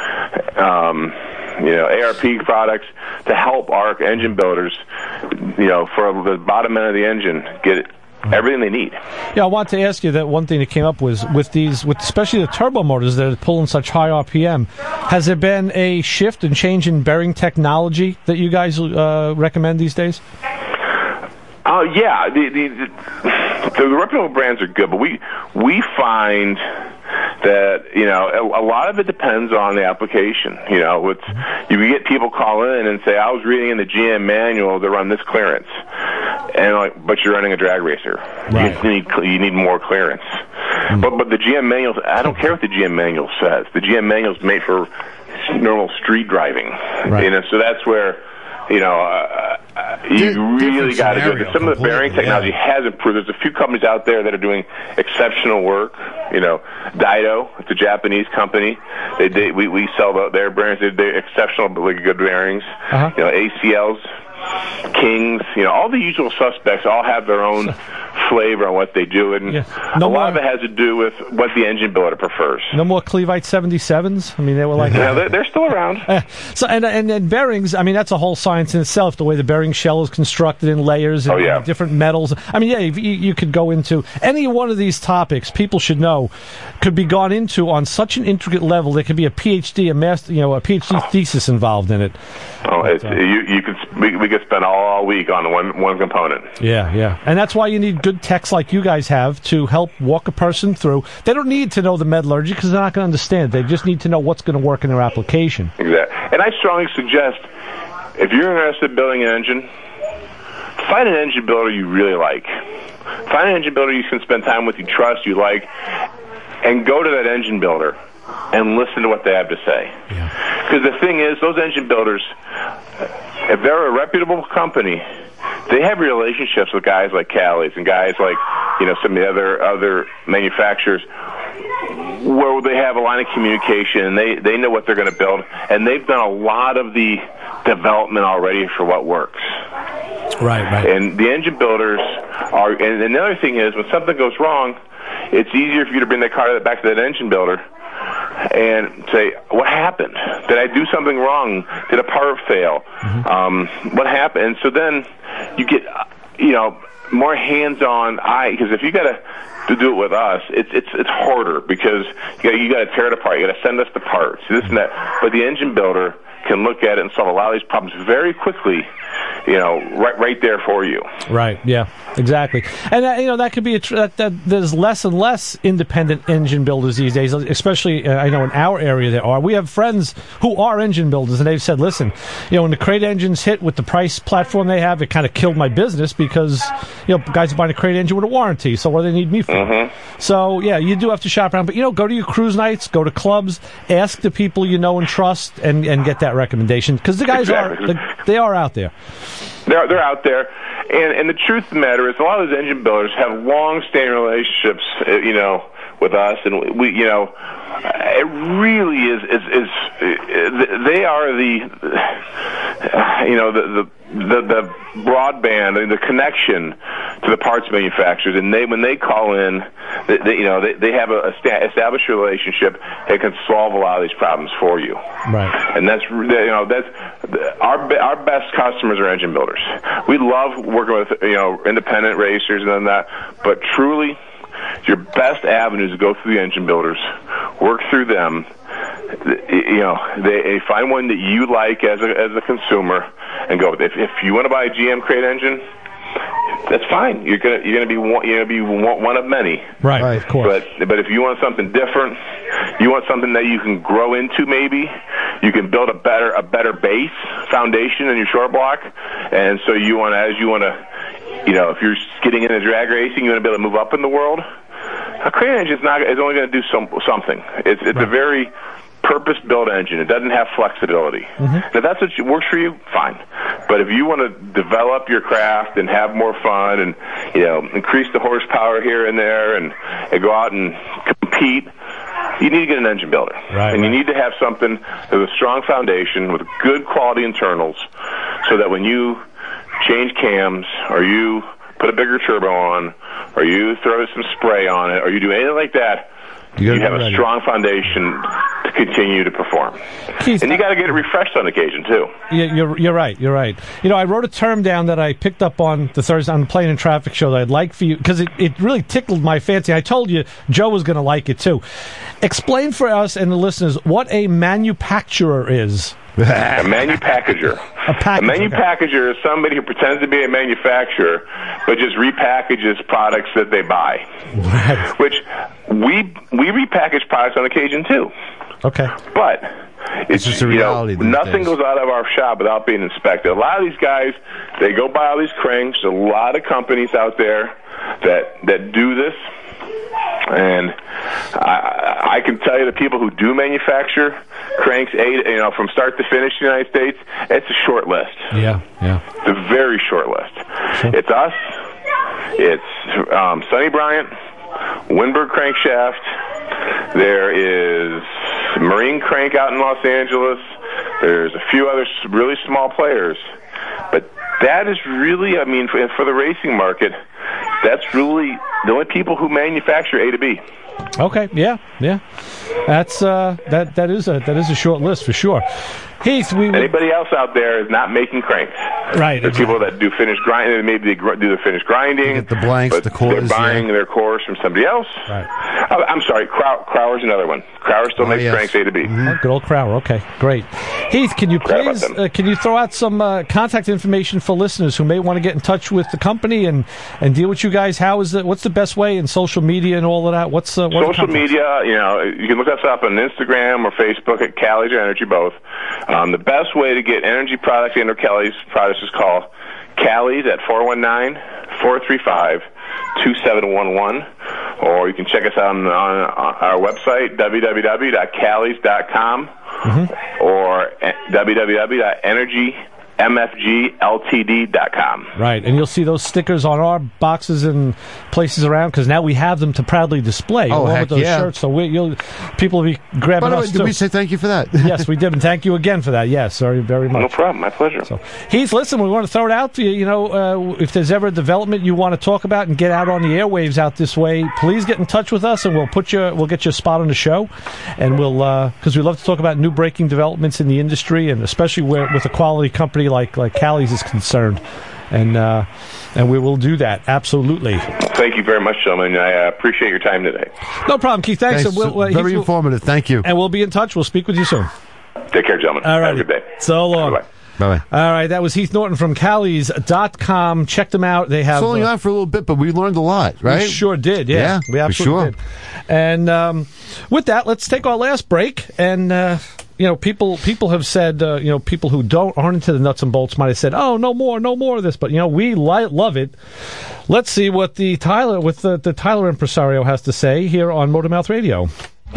ARP products to help our engine builders, for the bottom end of the engine, get everything they need. Yeah, I want to ask you that one thing that came up was with especially the turbo motors that are pulling such high RPM. Has there been a shift and change in bearing technology that you guys recommend these days? Yeah, the reputable brands are good, but we find that a lot of it depends on the application. You get people call in and say, I was reading in the GM manual to run this clearance, and but you're running a drag racer. Right. You need more clearance. But the GM manuals, I don't care what the GM manual says. The GM manual's made for normal street driving. Right. So that's where you really got to do it. Some of the bearing technology has improved. There's a few companies out there that are doing exceptional work. Daido, it's a Japanese company. We sell their bearings. They're exceptional, really good bearings. ACLs, Kings, all the usual suspects all have their own flavor on what they do, and a lot of it has to do with what the engine builder prefers. No more Clevite 77s? I mean, they were like... Yeah, they're still around. So and bearings, I mean, that's a whole science in itself, the way the bearing shell is constructed in layers and different metals. I mean, you could go into any one of these topics. People should know could be gone into on such an intricate level. There could be a PhD, a master, a PhD thesis involved in it. Oh, we could spend all week on one component. Yeah. And that's why you need good techs like you guys have to help walk a person through. They don't need to know the metallurgy because they're not going to understand. They just need to know what's going to work in their application. Exactly. And I strongly suggest, if you're interested in building an engine, find an engine builder you really like. Find an engine builder you can spend time with, you trust, you like, and go to that engine builder and listen to what they have to say. Because the thing is, those engine builders, if they're a reputable company, they have relationships with guys like Callies and guys like, some of the other manufacturers where they have a line of communication and they know what they're going to build, and they've done a lot of the development already for what works. Right. And the engine builders are, and another thing is, when something goes wrong, it's easier for you to bring that car back to that engine builder and say, what happened? Did I do something wrong? Did a part fail? What happened? And so then you get, more hands-on because if you got to do it with us, it's harder because you got to tear it apart. You got to send us the parts, this and that. But the engine builder can look at it and solve a lot of these problems very quickly, right there for you. Right, yeah, exactly. And, that could be that there's less and less independent engine builders these days, especially, I know in our area there are. We have friends who are engine builders, and they've said, listen, when the crate engines hit with the price platform they have, it kind of killed my business because, guys are buying a crate engine with a warranty, so what do they need me for? So, yeah, you do have to shop around. But, go to your cruise nights, go to clubs, ask the people you know and trust, and get that recommendation, because the guys they are out there. They're out there, and the truth of the matter is, a lot of those engine builders have long-standing relationships, with us, and we, it really is. They are the broadband and the connection to the parts manufacturers, and when they call in, they have a established relationship that can solve a lot of these problems for you. Right. And that's our best customers are engine builders. We love working with independent racers and that, but truly, your best avenue is to go through the engine builders, work through them. They find one that you like as a consumer, and go. If you want to buy a GM crate engine, that's fine. You're gonna be one of many. Right, of course. But if you want something different, you want something that you can grow into. Maybe you can build a better base foundation in your short block, and so if you're getting into drag racing, you want to be able to move up in the world. A crate engine is only going to do something. It's a very purpose-built engine. It doesn't have flexibility. If that's what works for you, fine. But if you want to develop your craft and have more fun and increase the horsepower here and there and go out and compete, you need to get an engine builder. Right. You need to have something with a strong foundation with good quality internals, so that when you change cams or you put a bigger turbo on or you throw some spray on it or you do anything like that, you have a strong foundation to continue to perform. Keith, and you got to get it refreshed on occasion, too. You're right. I wrote a term down that I picked up on the Plane and Traffic show that I'd like for you, because it really tickled my fancy. I told you Joe was going to like it, too. Explain for us and the listeners what a manufacturer is. A manufacturer. A manufacturer is somebody who pretends to be a manufacturer, but just repackages products that they buy. Right. Which we repackage products on occasion too. Okay. But it's just a reality. Nothing goes out of our shop without being inspected. A lot of these guys, they go buy all these cranks. There's a lot of companies out there that do this. And I can tell you, the people who do manufacture cranks, from start to finish in the United States, it's a short list. Yeah. It's a very short list. Sure. It's us. It's Sonny Bryant, Winberg Crankshaft. There is Marine Crank out in Los Angeles. There's a few other really small players. But that is really, for the racing market, that's really the only people who manufacture A to B. Okay, yeah. That's that is a short list for sure. Heath, anybody else out there is not making cranks. Right. There's people that do finished grinding. Maybe they do the finished grinding. Get the blanks, but the cores. They're buying their cores from somebody else. Right. I'm sorry, Crower's another one. Crower still makes cranks A to B. Oh, good old Crower. Okay, great. Heath, can you please can you throw out some contact information for listeners who may want to get in touch with the company and deal with you guys? What's the best way in social media and all of that? What's social media? You can look us up on Instagram or Facebook at Callie's or Energy both. The best way to get energy products into Callie's products is call Callie's at 419-435-2711, or you can check us out on our website, www.callies.com, or www.energymfgltd.com. Right, and you'll see those stickers on our boxes and places around, because now we have them to proudly display along with those shirts. So people will be grabbing us too. Did we say thank you for that? Yes, we did, and thank you again for that. Yes, very, very much. No problem, my pleasure. So, Heath, listen, we want to throw it out to you. If there's ever a development you want to talk about and get out on the airwaves out this way, please get in touch with us, and we'll get you a spot on the show, and because we love to talk about new breaking developments in the industry, and especially with a quality company like Callie's is concerned, and we will do that absolutely. Thank you very much, gentlemen. I appreciate your time today. No problem, Keith. Thanks. Very informative. Thank you. And we'll be in touch. We'll speak with you soon. Take care, gentlemen. All right. Have a good day. So long. Bye-bye. Bye-bye. All right, that was Heath Norton from Callies.com. Check them out. They have. It's only on for a little bit, but we learned a lot, right? We sure did. Yeah, we absolutely did. And with that, let's take our last break. And people have said, people who aren't into the nuts and bolts might have said, "Oh, no more of this." But we love it. Let's see what the Tyler impresario has to say here on Motormouth Radio.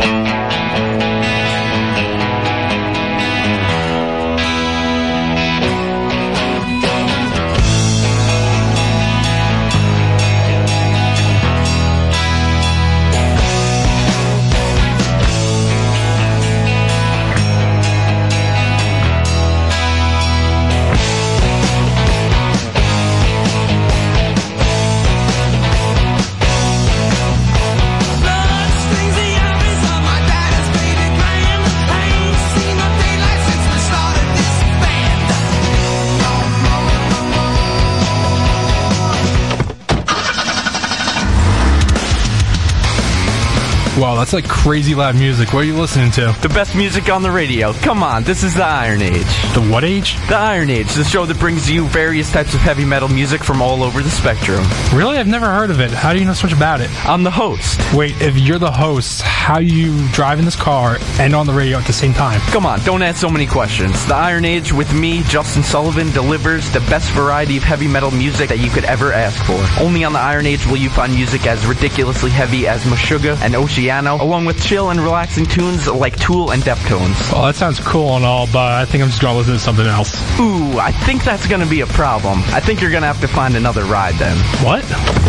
Wow, that's like crazy loud music. What are you listening to? The best music on the radio. Come on, this is the Iron Age. The what age? The Iron Age, the show that brings you various types of heavy metal music from all over the spectrum. Really? I've never heard of it. How do you know so much about it? I'm the host. Wait, if you're the host, how you drive in this car and on the radio at the same time? Come on, don't ask so many questions. The Iron Age with me, Justin Sullivan, delivers the best variety of heavy metal music that you could ever ask for. Only on the Iron Age will you find music as ridiculously heavy as Meshuggah and Oceano, along with chill and relaxing tunes like Tool and Deftones. Well, that sounds cool and all, but I think I'm just going to listen to something else. Ooh, I think that's going to be a problem. I think you're going to have to find another ride then. What?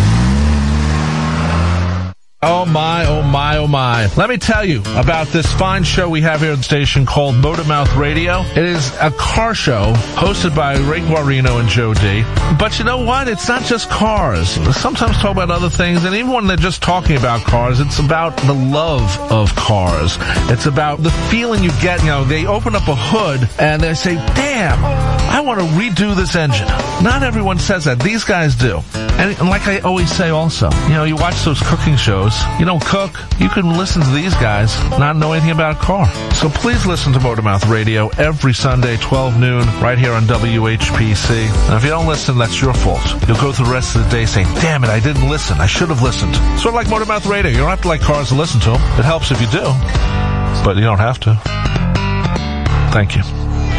Oh my, oh my, oh my. Let me tell you about this fine show we have here at the station called Motormouth Radio. It is a car show hosted by Ray Guarino and Joe D. But you know what? It's not just cars. Sometimes talk about other things, and even when they're just talking about cars, it's about the love of cars. It's about the feeling you get. They open up a hood and they say, damn, I want to redo this engine. Not everyone says that. These guys do. And like I always say also, you watch those cooking shows. You don't cook. You can listen to these guys, not know anything about a car. So please listen to Motormouth Radio every Sunday, 12 noon, right here on WHPC. And if you don't listen, that's your fault. You'll go through the rest of the day saying, damn it, I didn't listen. I should have listened. Sort of like Motormouth Radio. You don't have to like cars to listen to them. It helps if you do. But you don't have to. Thank you.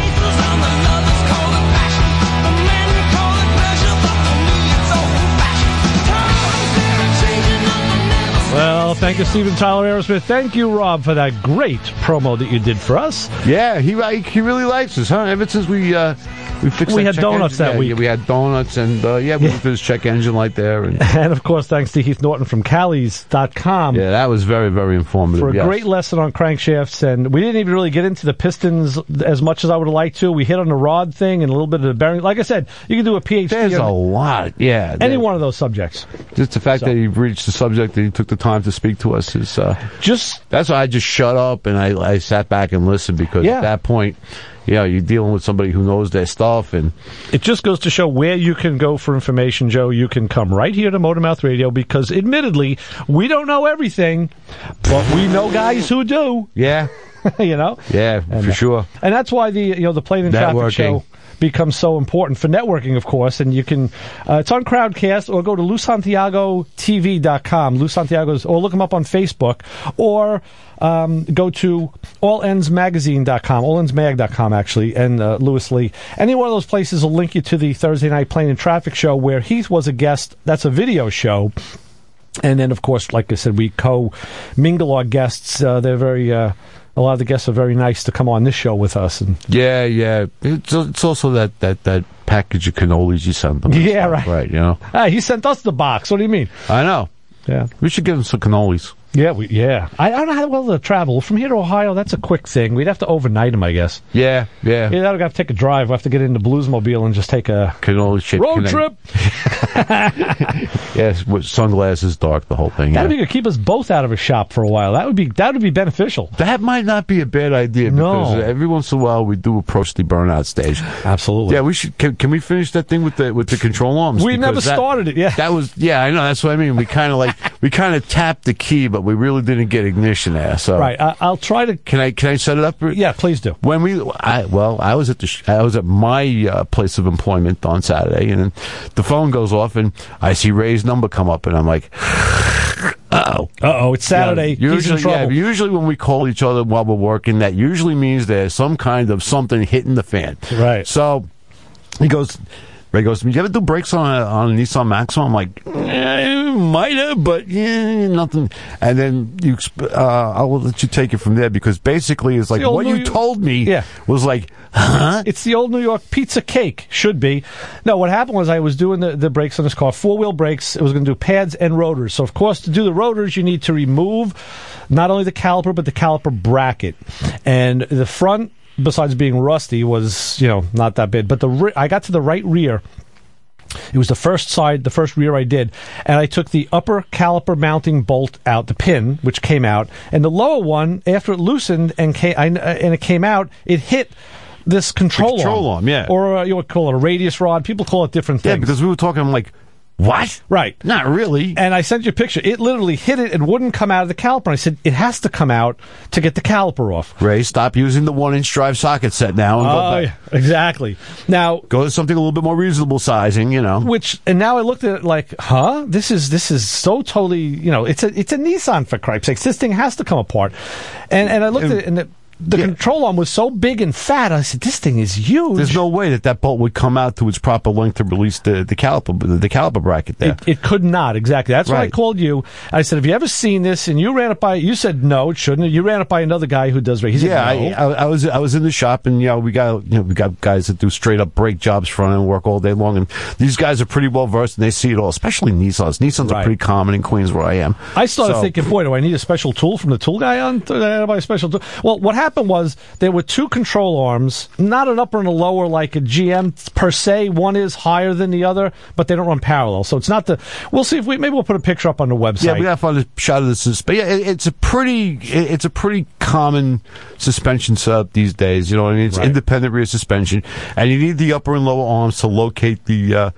Well, thank you, Steven Tyler Aerosmith. Thank you, Rob, for that great promo that you did for us. Yeah, he really likes us, huh? Ever since we We fixed We that had check donuts engine. that Yeah, week. Yeah, we had donuts, and we did this check engine light there. And And, of course, thanks to Heath Norton from Callies.com. yeah, that was very, very informative. For a yes. great lesson on crankshafts, and we didn't even really get into the pistons as much as I would have liked to. We hit on the rod thing and a little bit of the bearing. Like I said, you can do a PhD There's a on lot, yeah. any one of those subjects. Just the fact that he reached the subject, that he took the time to speak to us is that's why I just shut up and I sat back and listened, because at that point, you're dealing with somebody who knows their stuff, and it just goes to show where you can go for information, Joe. You can come right here to Motormouth Radio, because admittedly, we don't know everything, but we know guys who do. Yeah. For sure. And that's why the Plane and Traffic Show becomes so important for networking, of course. And you can, it's on Crowdcast, or go to LouSantiagoTV.com. Lou Santiago's, or look him up on Facebook, or go to allendsmagazine.com, allendsmag.com actually, and Lewis Lee. Any one of those places will link you to the Thursday Night Plane and Traffic Show, where Heath was a guest. That's a video show. And then, of course, like I said, we co-mingle our guests. They're very... a lot of the guests are very nice to come on this show with us. And yeah. It's also that package of cannolis you sent them. Yeah, right. Right, you know. He sent us the box. What do you mean? I know. Yeah. We should give him some cannolis. Yeah, I don't know how well to travel. From here to Ohio, that's a quick thing. We'd have to overnight them, I guess. Yeah. Yeah, that'll have to take a drive. We'll have to get into Bluesmobile and just take a cannoli shaped road trip. Yes, with sunglasses, dark, the whole thing. That'd be good. Keep us both out of a shop for a while. That would be beneficial. That might not be a bad idea. No. Because every once in a while we do approach the burnout stage. Absolutely. Yeah, we should. Can we finish that thing with the control arms? We never started it. Yeah, that was. Yeah, I know. That's what I mean. We kind of tapped the key, but we really didn't get ignition there. So right. I'll try to. Can I set it up? Yeah, please do. When I was at my place of employment on Saturday, and then the phone goes off, and I see Ray's number come up, and I'm like, it's Saturday. He's in trouble. Usually when we call each other while we're working, that usually means there's some kind of something hitting the fan. Right. So Ray goes to me, you ever do brakes on a Nissan Maxima? I'm like, might have, but nothing. And then I will let you take it from there, because basically it's like what you told me was like, huh? It's the old New York pizza cake. Should be. No, what happened was I was doing the brakes on this car, 4-wheel brakes. It was going to do pads and rotors. So, of course, to do the rotors, you need to remove not only the caliper, but the caliper bracket. And the front, besides being rusty, was, not that big. But I got to the right rear. It was the first rear I did, and I took the upper caliper mounting bolt out, the pin, which came out, and the lower one, after it loosened and it came out, it hit this control arm, yeah, or you would call it a radius rod. People call it different things. Yeah, because we were talking, I'm like, what? Right. Not really. And I sent you a picture. It literally hit it and wouldn't come out of the caliper. I said, it has to come out to get the caliper off. Ray, stop using the 1-inch drive socket set now. And go back. Yeah, exactly. Now, go to something a little bit more reasonable sizing, and now I looked at it like, this is so totally, it's a Nissan, for Christ's sakes. This thing has to come apart. And I looked at it, and the control arm was so big and fat. I said, this thing is huge. There's no way that bolt would come out to its proper length to release the caliper bracket there. It could not, exactly. That's why I called you. I said, have you ever seen this? And you ran it by, you said, no, it shouldn't. You ran it by another guy who does race. He said, no. I was in the shop, and we got guys that do straight up brake jobs front and work all day long, and these guys are pretty well versed, and they see it all, especially Nissans. Nissans are pretty common in Queens where I am. I started thinking, boy, do I need a special tool from the tool guy on? Buy a special tool. Well, what happened was there were two control arms, not an upper and a lower like a GM per se. One is higher than the other, but they don't run parallel. So it's not we'll see if maybe we'll put a picture up on the website. Yeah, we gotta find a shot of this. But yeah, it's a pretty common suspension setup these days. You know what I mean? It's independent rear suspension, and you need the upper and lower arms to locate the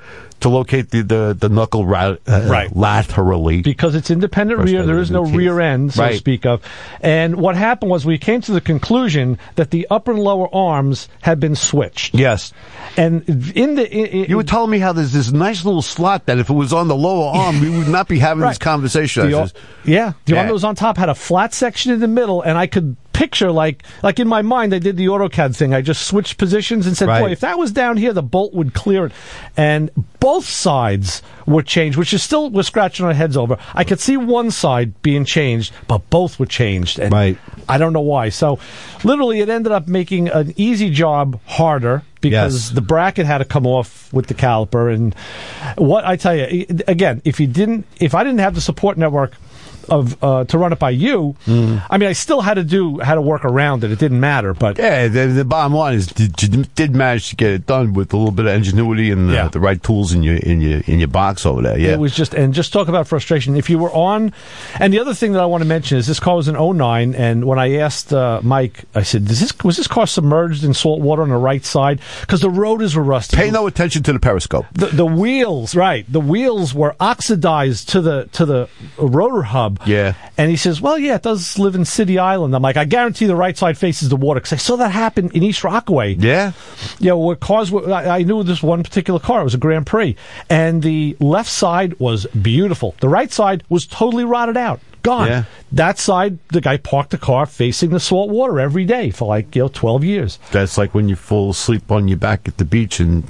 knuckle laterally. Because it's independent rear, there is no rear end, so to speak of. And what happened was we came to the conclusion that the upper and lower arms had been switched. Yes. And you were telling me how there's this nice little slot that if it was on the lower arm, we would not be having this conversation. The arm that was on top had a flat section in the middle, and I could picture, like in my mind, I did the AutoCAD thing. I just switched positions and said, Right. boy, if that was down here, the bolt would clear it. And both sides were changed, which is still, we're scratching our heads over. I could see one side being changed, but both were changed. And Right. I don't know why. So literally it ended up making an easy job harder because the bracket had to come off with the caliper. And what I tell you, again, if I didn't have the support network of to run it by you, I mean, I still had to work around it. It didn't matter, but yeah, the bottom line is you did manage to get it done with a little bit of ingenuity and the right tools in your box over there. Yeah, it was just talk about frustration. If you were on, and the other thing that I want to mention is this car was an 09, and when I asked Mike, I said, was this car submerged in salt water on the right side? Because the rotors were rusty. Pay no attention to the periscope. The wheels, right? The wheels were oxidized to the rotor hub. Yeah. And he says, well, yeah, it does live in City Island. I'm like, I guarantee the right side faces the water, because I saw that happen in East Rockaway. Yeah. You know, where cars were, I knew this one particular car. It was a Grand Prix. And the left side was beautiful. The right side was totally rotted out. Gone. Yeah. That side, the guy parked the car facing the salt water every day for 12 years. That's like when you fall asleep on your back at the beach and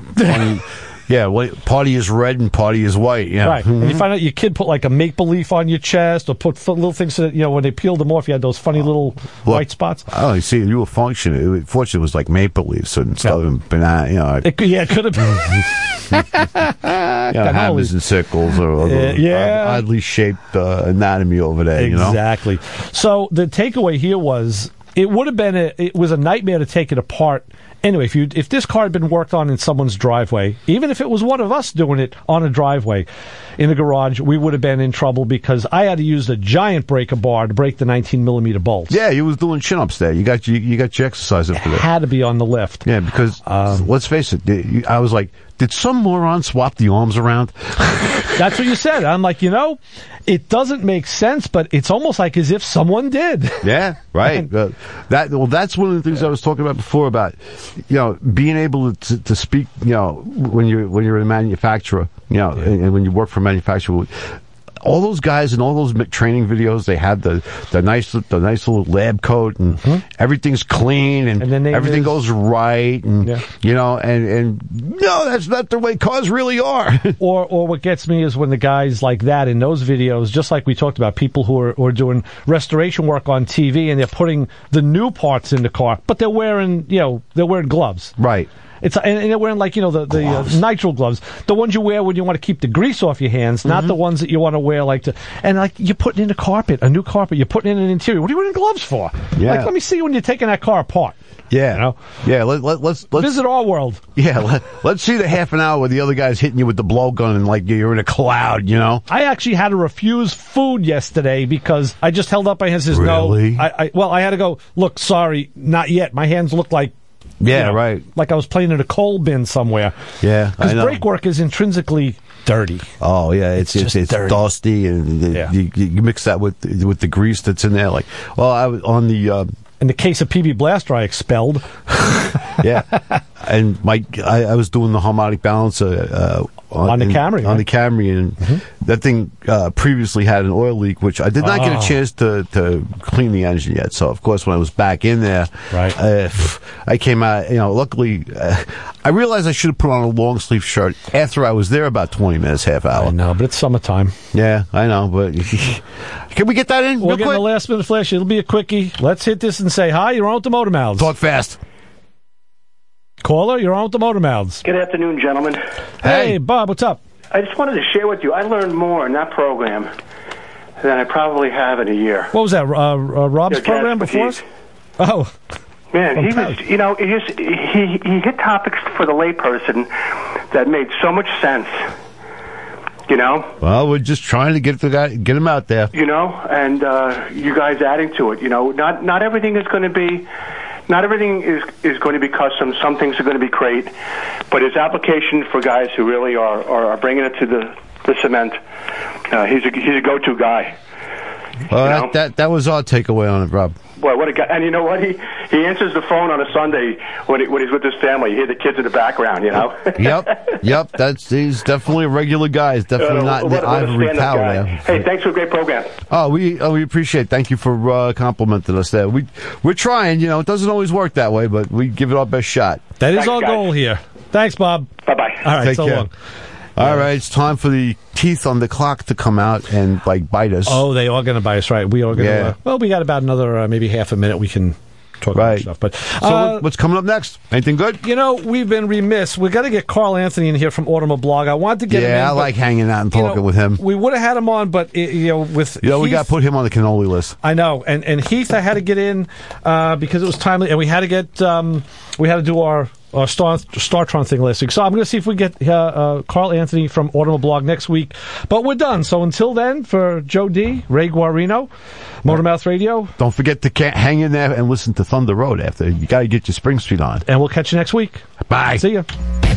party is red and party is white. Yeah. Right. And you find out your kid put like a maple leaf on your chest or put little things that, when they peeled them off, you had those funny little white spots. Oh, you see, you were functioning. Fortunately, it was like maple leaves instead of banana. It could have been. Hammers and sickles or oddly shaped anatomy over there. Exactly. So the takeaway here was it would have been it was a nightmare to take it apart. Anyway, if this car had been worked on in someone's driveway, even if it was one of us doing it on a driveway in the garage, we would have been in trouble because I had to use a giant breaker bar to break the 19mm bolts. Yeah, you was doing chin-ups there. You got your exercise up there. It had to be on the lift. Yeah, because let's face it, I was like, did some moron swap the arms around? That's what you said. I'm like, it doesn't make sense, but it's almost like as if someone did. Yeah, right. That's one of the things I was talking about before about, being able to speak, when you're a manufacturer, and when you work for a manufacturer. All those guys in all those training videos, they have the nice little lab coat and everything's clean and everything goes right and no, that's not the way cars really are. or what gets me is when the guys like that in those videos, just like we talked about, people who are doing restoration work on TV and they're putting the new parts in the car, but they're wearing gloves. Right. And they're wearing the nitrile gloves, the ones you wear when you want to keep the grease off your hands, not the ones that you want to wear you're putting in a new carpet, you're putting in an interior. What are you wearing gloves for? Yeah. Let me see when you're taking that car apart. Yeah. Yeah. Let's visit our world. Yeah. Let's see the half an hour where the other guy's hitting you with the blowgun and you're in a cloud. I actually had to refuse food yesterday because I just held up my hands and says really? No. I had to go. Look, sorry, not yet. My hands look like. Yeah, right. Like I was playing in a coal bin somewhere. Yeah, because brake work is intrinsically dirty. Oh yeah, it's dusty, and you mix that with the grease that's in there. I was on the. In the case of PB Blaster, I expelled. Yeah, and I was doing the harmonic balancer on the Camry. On the Camry, and that thing previously had an oil leak, which I did not get a chance to clean the engine yet. So, of course, when I was back in there, I came out, luckily, I realized I should have put on a long sleeve shirt after I was there about 20 minutes, half hour. I know, but it's summertime. Yeah, I know, but can we get that in? We're getting the last minute flash. It'll be a quickie. Let's hit this and say hi. You're on with the Motor Mouths. Talk fast. Caller, you're on with the Motor Mouths. Good afternoon, gentlemen. Hey, Bob, what's up? I just wanted to share with you, I learned more in that program than I probably have in a year. What was that, Rob's program before us? Oh. Man, he was, he hit topics for the layperson that made so much sense. Well, we're just trying to get him out there. And you guys adding to it. Not everything is going to be. Not everything is going to be custom. Some things are going to be crate, but his application for guys who really are bringing it to the cement. He's a go-to guy. Well, that was our takeaway on it, Rob. Boy, what a guy! And you know what? He answers the phone on a Sunday when he's with his family. You hear the kids in the background. You know. Yep. He's definitely a regular guy. He's definitely not in the ivory tower there. Hey, thanks for a great program. Oh, we appreciate it. Thank you for complimenting us there. We're trying. You know, it doesn't always work that way, but we give it our best shot. That is our goal here. Thanks, Bob. Bye-bye. All right, Take so care. long. All right, it's time for the teeth on the clock to come out and bite us. Oh, they are going to bite us, right? We are going to. Well, we got about another maybe half a minute. We can talk about stuff. But so what's coming up next? Anything good? You know, we've been remiss. We got to get Carl Anthony in here from Automoblog. I wanted to get him in. I like hanging out and talking with him. We would have had him on, but we got to put him on the cannoli list. I know, and Heath, I had to get in because it was timely, and we had to get we had to do our StarTron thing last week. So I'm going to see if we get Carl Anthony from Automoblog next week. But we're done. So until then, for Joe D, Ray Guarino, Motormouth Radio. Don't forget to hang in there and listen to Thunder Road after. You got to get your Spring Street on. And we'll catch you next week. Bye. See ya.